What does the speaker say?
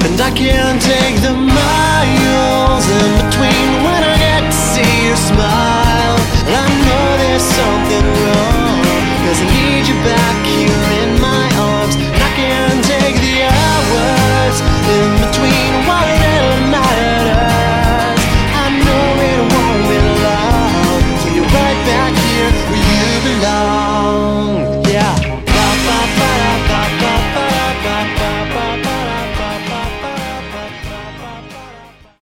And I can't take the miles in between when I get to see your smile. I know there's something wrong, 'cause I need you back